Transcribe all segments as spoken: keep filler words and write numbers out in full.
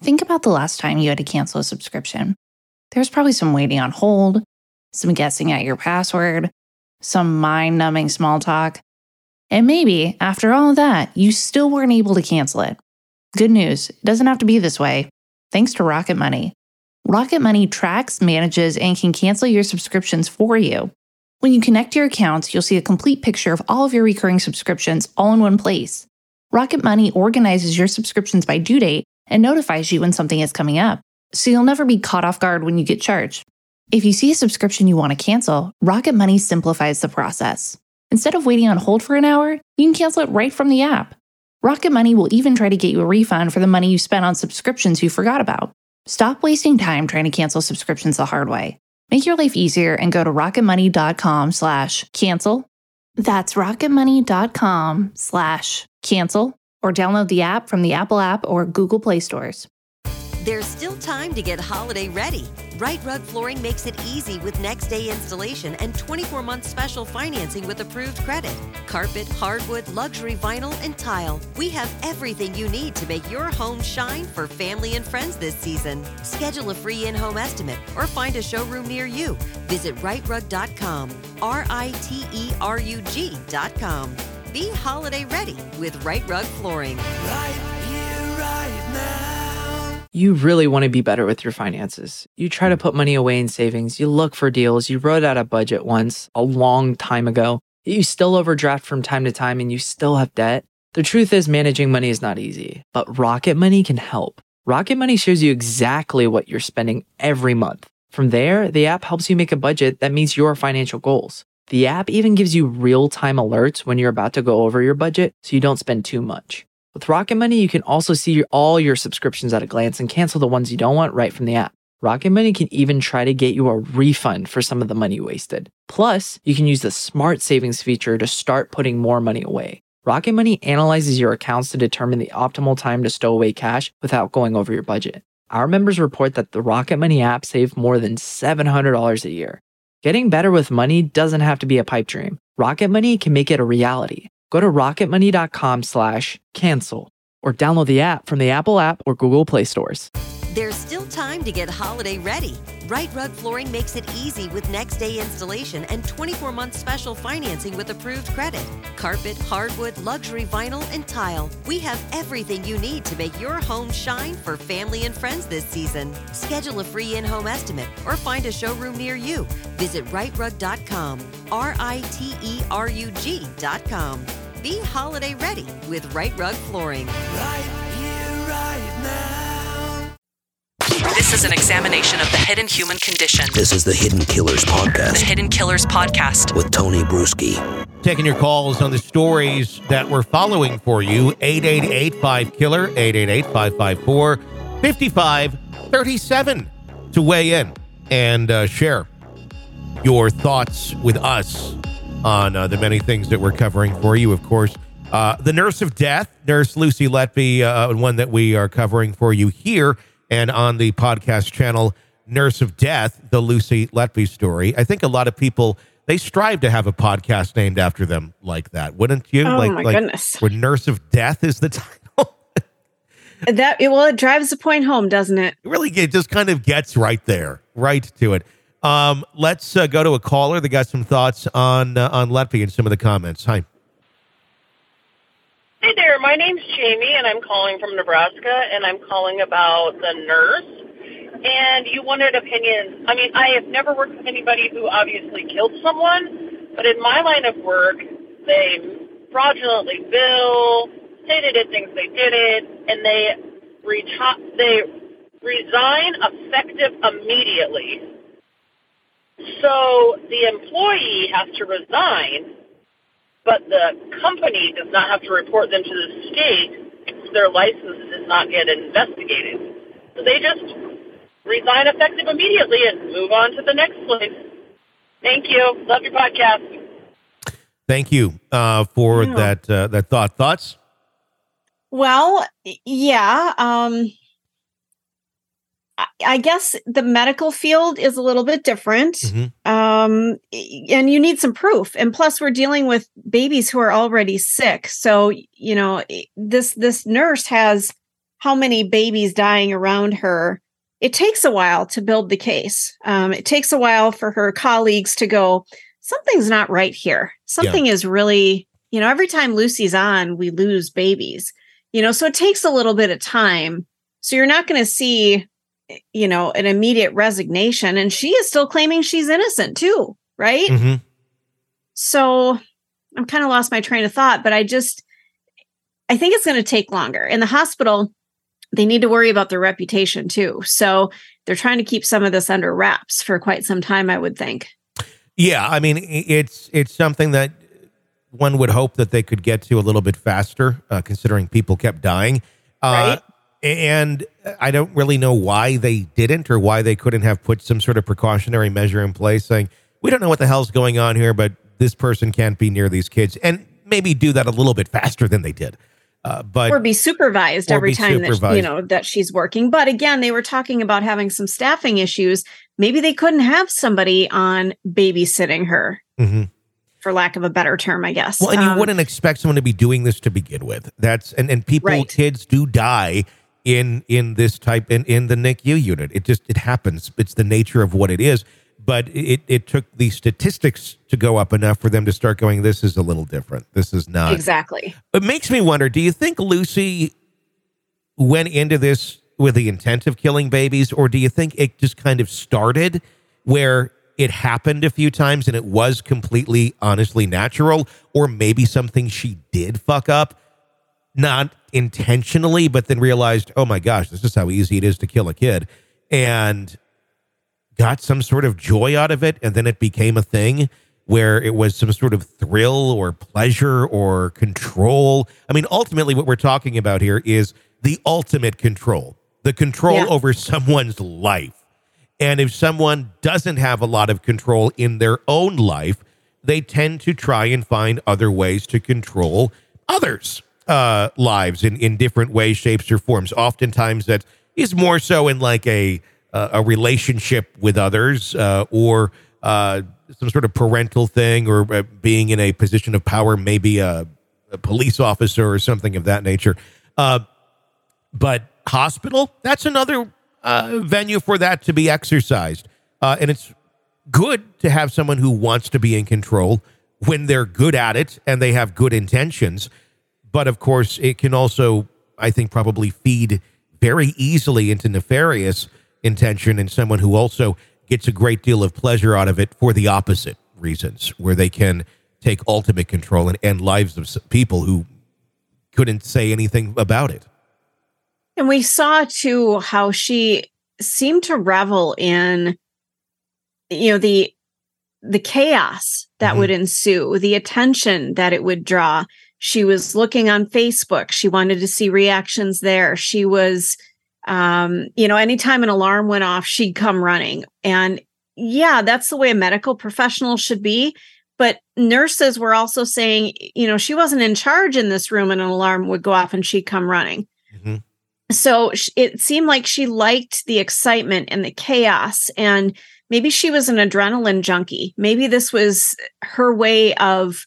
think about the last time you had to cancel a subscription. There's probably some waiting on hold, some guessing at your password, some mind-numbing small talk. And maybe, after all of that, you still weren't able to cancel it. Good news, it doesn't have to be this way. Thanks to Rocket Money. Rocket Money tracks, manages, and can cancel your subscriptions for you. When you connect your accounts, you'll see a complete picture of all of your recurring subscriptions all in one place. Rocket Money organizes your subscriptions by due date and notifies you when something is coming up, so you'll never be caught off guard when you get charged. If you see a subscription you want to cancel, Rocket Money simplifies the process. Instead of waiting on hold for an hour, you can cancel it right from the app. Rocket Money will even try to get you a refund for the money you spent on subscriptions you forgot about. Stop wasting time trying to cancel subscriptions the hard way. Make your life easier and go to rocketmoney.com slash cancel. That's rocketmoney.com slash cancel or download the app from the Apple app or Google Play stores. There's still time to get holiday ready. Right Rug Flooring makes it easy with next day installation and twenty-four month special financing with approved credit. Carpet, hardwood, luxury vinyl, and tile. We have everything you need to make your home shine for family and friends this season. Schedule a free in-home estimate or find a showroom near you. Visit right rug dot com, R I T E R U G dot com. Be holiday ready with Right Rug Flooring. Right here, right now. You really want to be better with your finances. You try to put money away in savings. You look for deals. You wrote out a budget once a long time ago. You still overdraft from time to time and you still have debt. The truth is managing money is not easy, but Rocket Money can help. Rocket Money shows you exactly what you're spending every month. From there, the app helps you make a budget that meets your financial goals. The app even gives you real-time alerts when you're about to go over your budget so you don't spend too much. With Rocket Money, you can also see your, all your subscriptions at a glance and cancel the ones you don't want right from the app. Rocket Money can even try to get you a refund for some of the money wasted. Plus, you can use the Smart Savings feature to start putting more money away. Rocket Money analyzes your accounts to determine the optimal time to stow away cash without going over your budget. Our members report that the Rocket Money app saved more than seven hundred dollars a year. Getting better with money doesn't have to be a pipe dream. Rocket Money can make it a reality. Go to rocketmoney.com slash cancel or download the app from the Apple app or Google Play stores. There's still time to get holiday ready. Right Rug Flooring makes it easy with next day installation and twenty-four month special financing with approved credit. Carpet, hardwood, luxury vinyl, and tile. We have everything you need to make your home shine for family and friends this season. Schedule a free in-home estimate or find a showroom near you. Visit right rug dot com, R I T E R U G dot com. Be holiday ready with Right Rug Flooring. Right here, right now. This is an examination of the hidden human condition. This is the Hidden Killers Podcast. The Hidden Killers Podcast. With Tony Bruschi. Taking your calls on the stories that we're following for you. eight eight eight, five, killer, eight eight eight, five five four, five five three seven to weigh in and uh, share your thoughts with us on uh, the many things that we're covering for you. Of course, uh, the Nurse of Death, Nurse Lucy Letby, uh, one that we are covering for you here and on the podcast channel, Nurse of Death, the Lucy Letby story. I think a lot of people, they strive to have a podcast named after them like that, wouldn't you? Oh, like, my like, goodness. Where Nurse of Death is the title. That it, well, it drives the point home, doesn't it? It really it just kind of gets right there, right to it. Um, let's uh, go to a caller that got some thoughts on uh, on Letby and some of the comments. Hi. Hey there, my name's Jamie, and I'm calling from Nebraska, and I'm calling about the nurse. And you wanted opinions. I mean, I have never worked with anybody who obviously killed someone, but in my line of work, they fraudulently bill, say they did things they didn't, and they reti- they resign effective immediately. So the employee has to resign, but the company does not have to report them to the state if their license does not get investigated. So they just resign effective immediately and move on to the next place. Thank you. Love your podcast. Thank you uh, for Yeah. that uh, that thought. Thoughts? Well, yeah. Um, I- I guess the medical field is a little bit different. Mm-hmm. Um, and you need some proof. And plus, we're dealing with babies who are already sick. So, you know, this this nurse has how many babies dying around her, it takes a while to build the case. Um, it takes a while for her colleagues to go, something's not right here. Something yeah. is really, you know, every time Lucy's on, we lose babies, you know, so it takes a little bit of time. So you're not going to see, you know, an immediate resignation. And she is still claiming she's innocent too, right? Mm-hmm. So I'm kind of lost my train of thought, but I just, I think it's going to take longer. In the hospital, they need to worry about their reputation too. So they're trying to keep some of this under wraps for quite some time, I would think. Yeah, I mean, it's it's something that one would hope that they could get to a little bit faster, uh, considering people kept dying. Uh, right. And I don't really know why they didn't, or why they couldn't have put some sort of precautionary measure in place saying, we don't know what the hell's going on here, but this person can't be near these kids, and maybe do that a little bit faster than they did. Uh, but or be supervised or every be time supervised. that you know that she's working. But again, they were talking about having some staffing issues. Maybe they couldn't have somebody on babysitting her, mm-hmm. for lack of a better term, I guess. Well, and um, you wouldn't expect someone to be doing this to begin with. That's and, and people, right. kids do die in in this type in, in the N I C U unit. It just it happens. It's the nature of what it is. But it, it took the statistics to go up enough for them to start going, this is a little different. This is not. Exactly. It makes me wonder, do you think Lucy went into this with the intent of killing babies, or do you think it just kind of started where it happened a few times and it was completely, honestly natural, or maybe something she did fuck up, not intentionally, but then realized, oh my gosh, this is how easy it is to kill a kid, and got some sort of joy out of it, and then it became a thing where it was some sort of thrill or pleasure or control. I mean, ultimately what we're talking about here is the ultimate control, the control yeah. over someone's life. And if someone doesn't have a lot of control in their own life, they tend to try and find other ways to control others' uh, lives in, in different ways, shapes, or forms. Oftentimes that is more so in like a Uh, a relationship with others, uh, or uh, some sort of parental thing, or uh, being in a position of power, maybe a, a police officer or something of that nature. Uh, but hospital, that's another uh, venue for that to be exercised. Uh, and it's good to have someone who wants to be in control when they're good at it and they have good intentions. But of course, it can also, I think, probably feed very easily into nefarious intention, and someone who also gets a great deal of pleasure out of it for the opposite reasons, where they can take ultimate control and end lives of people who couldn't say anything about it. And we saw too how she seemed to revel in, you know, the the chaos that mm-hmm. would ensue, the attention that it would draw. She was looking on Facebook. She wanted to see reactions there. She was Um, you know, anytime an alarm went off, she'd come running. And yeah, that's the way a medical professional should be. But nurses were also saying, you know, she wasn't in charge in this room and an alarm would go off and she'd come running. Mm-hmm. So it seemed like she liked the excitement and the chaos. And maybe she was an adrenaline junkie. Maybe this was her way of,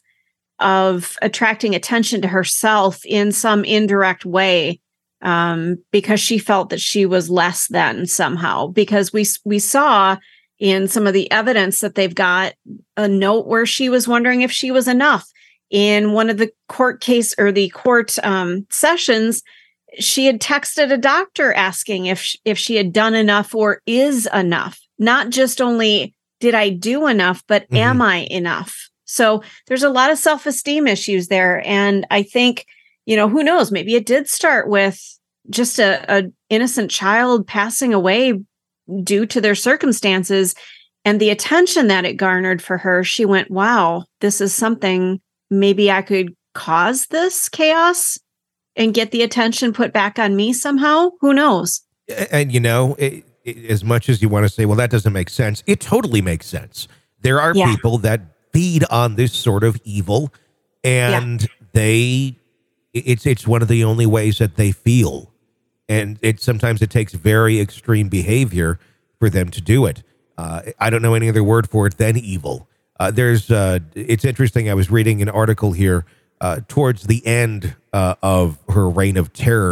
of attracting attention to herself in some indirect way. Um, because she felt that she was less than somehow, because we we saw in some of the evidence that they've got a note where she was wondering if she was enough. In one of the court case or the court um, sessions, she had texted a doctor asking if sh- if she had done enough or is enough. Not just only did I do enough, but mm-hmm. am I enough? So there's a lot of self-esteem issues there, and I think, you know, who knows? Maybe it did start with just a, a innocent child passing away due to their circumstances, and the attention that it garnered for her. She went, wow, this is something, maybe I could cause this chaos and get the attention put back on me somehow. Who knows? And, you know, it, it, as much as you want to say, well, that doesn't make sense, it totally makes sense. There are yeah. people that feed on this sort of evil, and yeah. they... It's it's one of the only ways that they feel, and it sometimes it takes very extreme behavior for them to do it. Uh, I don't know any other word for it than evil. Uh, there's uh, it's interesting. I was reading an article here uh, towards the end uh, of her reign of terror,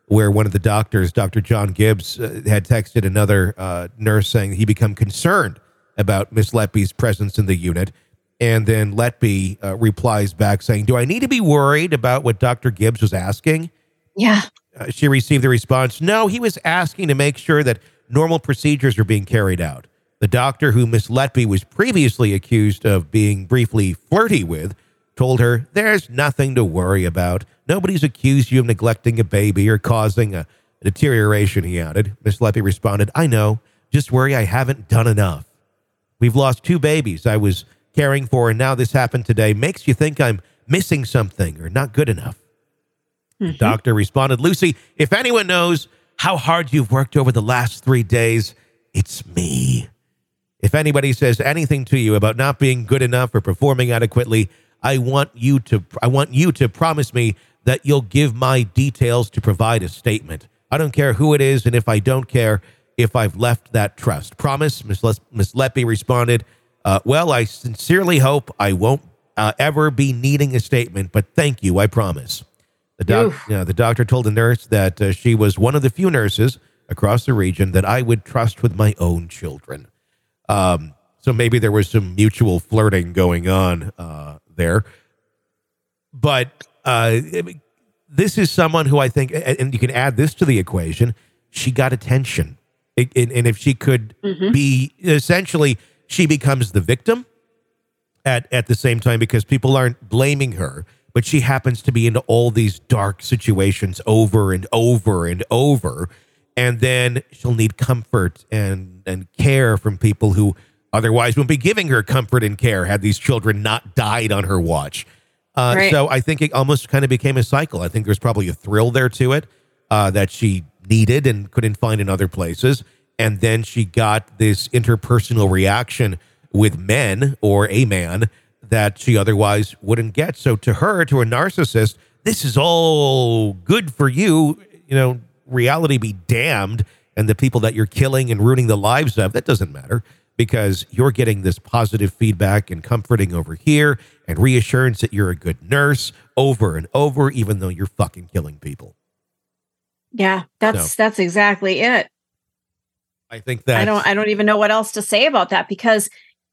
where one of the doctors, Doctor John Gibbs, uh, had texted another uh, nurse saying he become concerned about Miss Letby's presence in the unit. And then Letby uh, replies back saying, do I need to be worried about what Doctor Gibbs was asking? Yeah. Uh, she received the response, no, he was asking to make sure that normal procedures are being carried out. The doctor who Miss Letby was previously accused of being briefly flirty with told her, there's nothing to worry about. Nobody's accused you of neglecting a baby or causing a deterioration, he added. Miss Letby responded, I know. Just worry I haven't done enough. We've lost two babies I was caring for, and now this happened today. Makes you think I'm missing something or not good enough. Mm-hmm. The doctor responded, Lucy, if anyone knows how hard you've worked over the last three days, it's me. If anybody says anything to you about not being good enough or performing adequately, I want you to I want you to promise me that you'll give my details to provide a statement. I don't care who it is, and if I don't care if I've left that trust. Promise? Miss Les- Miss Letby responded, uh, well, I sincerely hope I won't uh, ever be needing a statement, but thank you, I promise. The, doc- you know, the doctor told the nurse that uh, she was one of the few nurses across the region that I would trust with my own children. Um, so maybe there was some mutual flirting going on uh, there. But uh, this is someone who I think, and you can add this to the equation, she got attention. It, and, and if she could mm-hmm. be, essentially, she becomes the victim at, at the same time because people aren't blaming her. But she happens to be into all these dark situations over and over and over. And then she'll need comfort and, and care from people who otherwise wouldn't be giving her comfort and care had these children not died on her watch. Uh, right. So I think it almost kind of became a cycle. I think there's probably a thrill there to it uh, that she needed and couldn't find in other places. And then she got this interpersonal reaction with men or a man that she otherwise wouldn't get. So to her, to a narcissist, this is all good for you. You know, reality be damned. And the people that you're killing and ruining the lives of, that doesn't matter because you're getting this positive feedback and comforting over here and reassurance that you're a good nurse over and over, even though you're fucking killing people. Yeah, that's, so, that's exactly it. I think that I don't, I don't even know what else to say about that because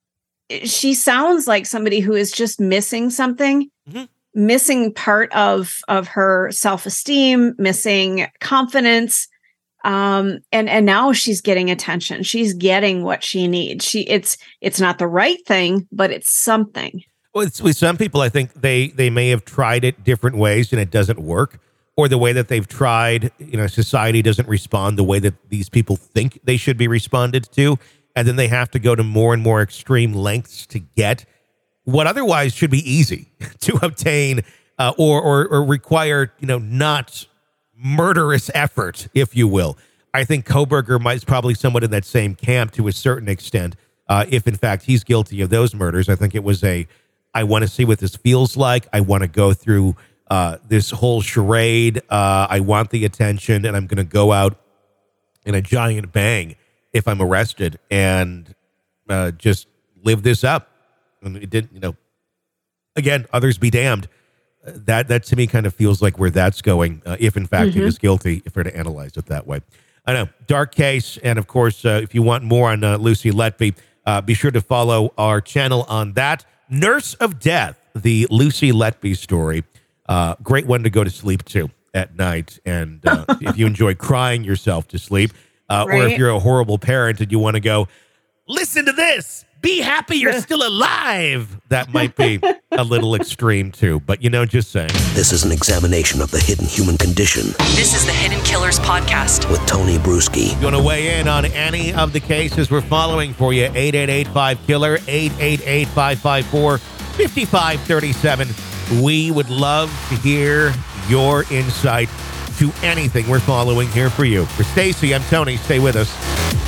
she sounds like somebody who is just missing something, mm-hmm. missing part of, of her self-esteem, missing confidence. Um, and, and now she's getting attention. She's getting what she needs. She, it's, it's not the right thing, but it's something. Well, it's, with some people, I think they, they may have tried it different ways and it doesn't work, or the way that they've tried, you know, society doesn't respond the way that these people think they should be responded to. And then they have to go to more and more extreme lengths to get what otherwise should be easy to obtain uh, or, or or require, you know, not murderous effort, if you will. I think Kohberger might is probably somewhat in that same camp to a certain extent, uh, if in fact he's guilty of those murders. I think it was a, I want to see what this feels like. I want to go through uh, this whole charade. Uh, I want the attention, and I'm going to go out in a giant bang if I'm arrested and uh, just live this up. And it didn't, you know, again, others be damned. Uh, that, that to me kind of feels like where that's going. Uh, if in fact mm-hmm. he is guilty, if we're to analyze it that way. I know, dark case. And of course, uh, if you want more on uh, Lucy Letby, uh, be sure to follow our channel on that. Nurse of Death, the Lucy Letby story. Uh, great one to go to sleep to at night. And uh, if you enjoy crying yourself to sleep, Uh, right. Or if you're a horrible parent and you want to go, listen to this, be happy you're still alive. That might be a little extreme too, but you know, just saying. This is an examination of the hidden human condition. This is the Hidden Killers Podcast with Tony Bruschi. You want to weigh in on any of the cases we're following for you? eight eight eight five killer, eight eight eight, five five four, five five three seven. We would love to hear your insight to anything we're following here for you. For Stacy, I'm Tony. Stay with us.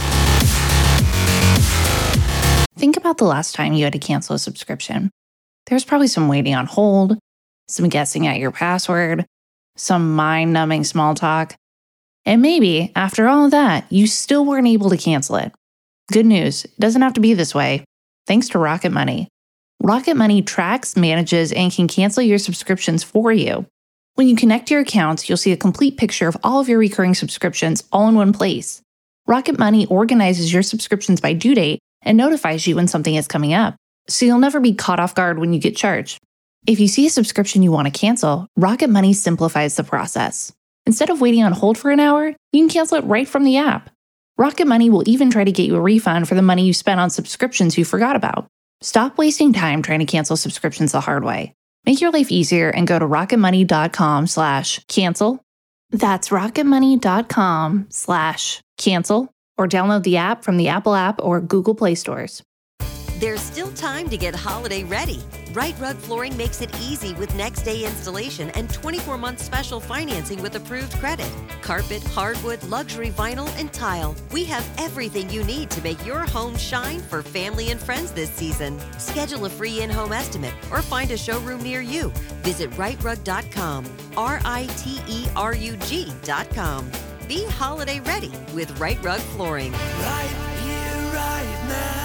Think about the last time you had to cancel a subscription. There's probably some waiting on hold, some guessing at your password, some mind-numbing small talk. And maybe, after all of that, you still weren't able to cancel it. Good news, it doesn't have to be this way. Thanks to Rocket Money. Rocket Money tracks, manages, and can cancel your subscriptions for you. When you connect your accounts, you'll see a complete picture of all of your recurring subscriptions all in one place. Rocket Money organizes your subscriptions by due date and notifies you when something is coming up, so you'll never be caught off guard when you get charged. If you see a subscription you want to cancel, Rocket Money simplifies the process. Instead of waiting on hold for an hour, you can cancel it right from the app. Rocket Money will even try to get you a refund for the money you spent on subscriptions you forgot about. Stop wasting time trying to cancel subscriptions the hard way. Make your life easier and go to rocketmoney.com slash cancel. That's rocketmoney.com slash cancel or download the app from the Apple app or Google Play stores. There's still time to get holiday ready. Right Rug Flooring makes it easy with next day installation and twenty-four month special financing with approved credit. Carpet, hardwood, luxury vinyl, and tile. We have everything you need to make your home shine for family and friends this season. Schedule a free in-home estimate or find a showroom near you. Visit right rug dot com, R I T E R U G dot com. Be holiday ready with Right Rug Flooring. Right here, right now.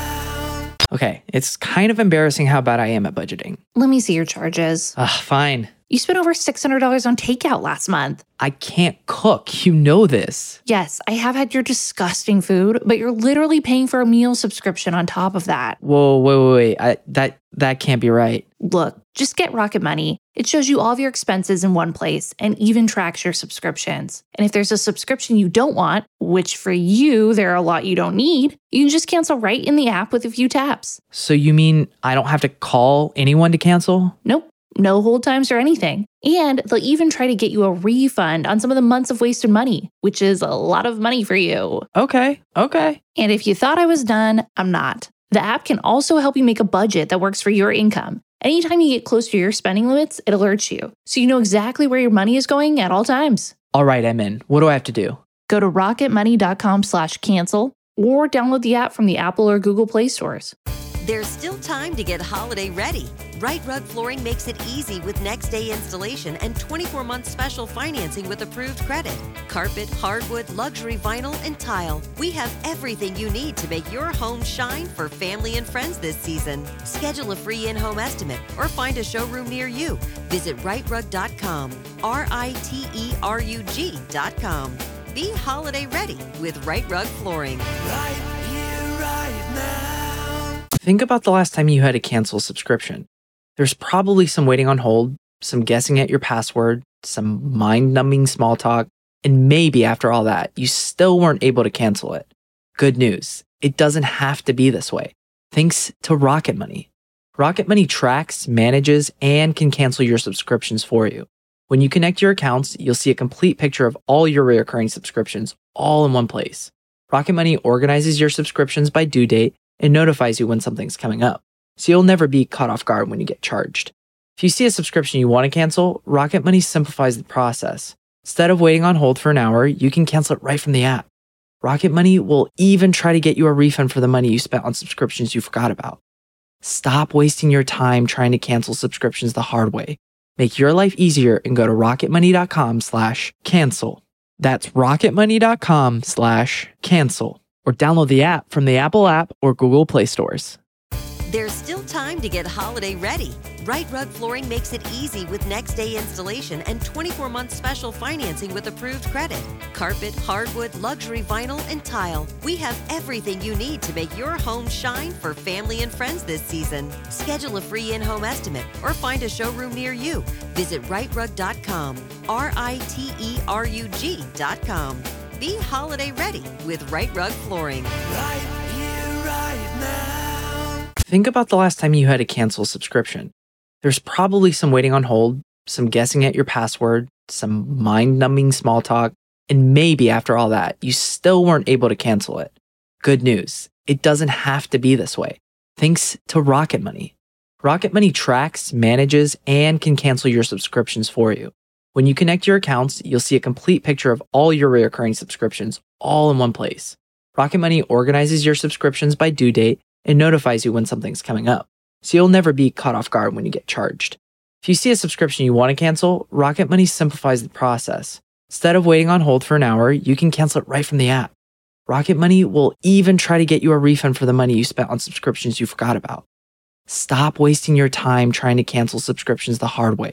Okay, it's kind of embarrassing how bad I am at budgeting. Let me see your charges. Ugh, fine. You spent over six hundred dollars on takeout last month. I can't cook. You know this. Yes, I have had your disgusting food, but you're literally paying for a meal subscription on top of that. Whoa, wait, wait, wait. I, that, that can't be right. Look, just get Rocket Money. It shows you all of your expenses in one place and even tracks your subscriptions. And if there's a subscription you don't want, which for you, there are a lot you don't need, you can just cancel right in the app with a few taps. So you mean I don't have to call anyone to cancel? Nope. No hold times or anything. And they'll even try to get you a refund on some of the months of wasted money, which is a lot of money for you. Okay, okay. And if you thought I was done, I'm not. The app can also help you make a budget that works for your income. Anytime you get close to your spending limits, it alerts you, so you know exactly where your money is going at all times. All right, I'm in. What do I have to do? Go to rocketmoney.com slash cancel or download the app from the Apple or Google Play stores. There's still time to get holiday ready. Right Rug Flooring makes it easy with next day installation and twenty-four month special financing with approved credit. Carpet, hardwood, luxury vinyl, and tile. We have everything you need to make your home shine for family and friends this season. Schedule a free in-home estimate or find a showroom near you. Visit right rug dot com, R I T E R U G dot com. Be holiday ready with Right Rug Flooring. Right here, right now. Think about the last time you had to cancel a subscription. There's probably some waiting on hold, some guessing at your password, some mind-numbing small talk, and maybe after all that, you still weren't able to cancel it. Good news, it doesn't have to be this way. Thanks to Rocket Money. Rocket Money tracks, manages, and can cancel your subscriptions for you. When you connect your accounts, you'll see a complete picture of all your recurring subscriptions all in one place. Rocket Money organizes your subscriptions by due date and notifies you when something's coming up, so you'll never be caught off guard when you get charged. If you see a subscription you want to cancel, Rocket Money simplifies the process. Instead of waiting on hold for an hour, you can cancel it right from the app. Rocket Money will even try to get you a refund for the money you spent on subscriptions you forgot about. Stop wasting your time trying to cancel subscriptions the hard way. Make your life easier and go to rocketmoney.com slash cancel. That's rocketmoney.com slash cancel. Or download the app from the Apple app or Google Play stores. There's still time to get holiday ready. Right Rug Flooring makes it easy with next day installation and twenty-four month special financing with approved credit. Carpet, hardwood, luxury vinyl, and tile. We have everything you need to make your home shine for family and friends this season. Schedule a free in-home estimate or find a showroom near you. Visit right rug dot com, R I T E R U G dot com. Be holiday ready with Right Rug Flooring. Right here, right now. Think about the last time you had to cancel a subscription. There's probably some waiting on hold, some guessing at your password, some mind-numbing small talk, and maybe after all that, you still weren't able to cancel it. Good news, it doesn't have to be this way. Thanks to Rocket Money. Rocket Money tracks, manages, and can cancel your subscriptions for you. When you connect your accounts, you'll see a complete picture of all your recurring subscriptions all in one place. Rocket Money organizes your subscriptions by due date and notifies you when something's coming up, so you'll never be caught off guard when you get charged. If you see a subscription you want to cancel, Rocket Money simplifies the process. Instead of waiting on hold for an hour, you can cancel it right from the app. Rocket Money will even try to get you a refund for the money you spent on subscriptions you forgot about. Stop wasting your time trying to cancel subscriptions the hard way.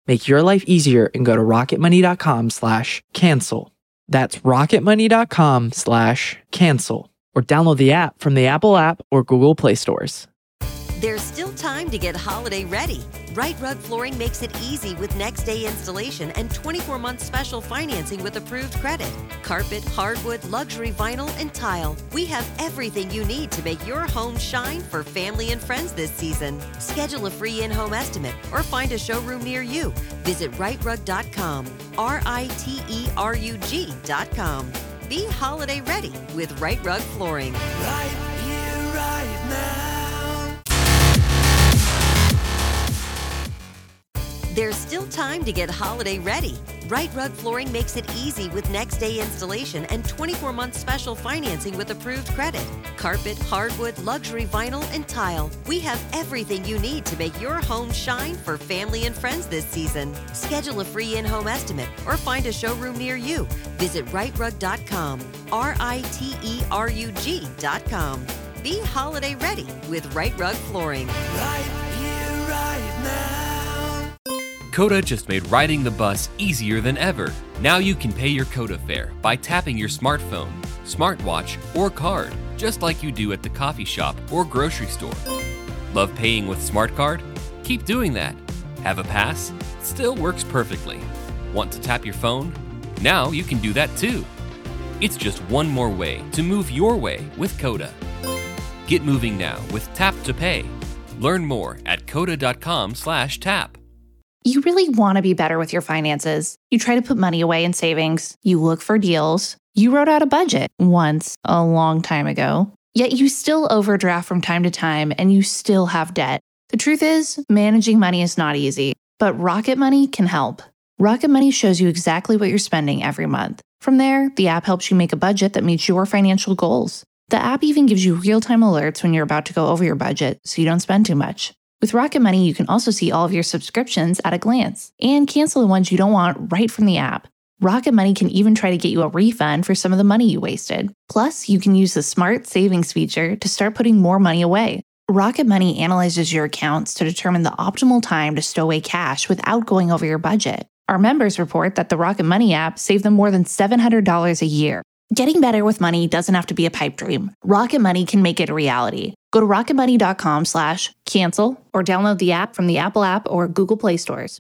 Make your life easier and go to rocketmoney.com slash cancel. That's rocketmoney.com slash cancel. Or download the app from the Apple app or Google Play stores. There's still time to get holiday ready. Right Rug Flooring makes it easy with next day installation and twenty-four month special financing with approved credit. Carpet, hardwood, luxury vinyl, and tile. We have everything you need to make your home shine for family and friends this season. Schedule a free in-home estimate or find a showroom near you. Visit right rug dot com, R I T E R U G dot com. Be holiday ready with Right Rug Flooring. Right here, right now. There's still time to get holiday ready. Right Rug Flooring makes it easy with next day installation and twenty-four month special financing with approved credit. Carpet, hardwood, luxury vinyl, and tile. We have everything you need to make your home shine for family and friends this season. Schedule a free in-home estimate or find a showroom near you. Visit right rug dot com, R I T E R U G dot com. Be holiday ready with Right Rug Flooring. Right here, right now. Coda just made riding the bus easier than ever. Now you can pay your Coda fare by tapping your smartphone, smartwatch, or card, just like you do at the coffee shop or grocery store. Love paying with Smart Card? Keep doing that. Have a pass? Still works perfectly. Want to tap your phone? Now you can do that too. It's just one more way to move your way with Coda. Get moving now with Tap to Pay. Learn more at coda.com slash tap. You really want to be better with your finances. You try to put money away in savings. You look for deals. You wrote out a budget once a long time ago. Yet you still overdraft from time to time and you still have debt. The truth is, managing money is not easy, but Rocket Money can help. Rocket Money shows you exactly what you're spending every month. From there, the app helps you make a budget that meets your financial goals. The app even gives you real-time alerts when you're about to go over your budget so you don't spend too much. With Rocket Money, you can also see all of your subscriptions at a glance and cancel the ones you don't want right from the app. Rocket Money can even try to get you a refund for some of the money you wasted. Plus, you can use the Smart Savings feature to start putting more money away. Rocket Money analyzes your accounts to determine the optimal time to stow away cash without going over your budget. Our members report that the Rocket Money app saved them more than seven hundred dollars a year. Getting better with money doesn't have to be a pipe dream. Rocket Money can make it a reality. Go to rocketmoney.com slash cancel or download the app from the Apple app or Google Play stores.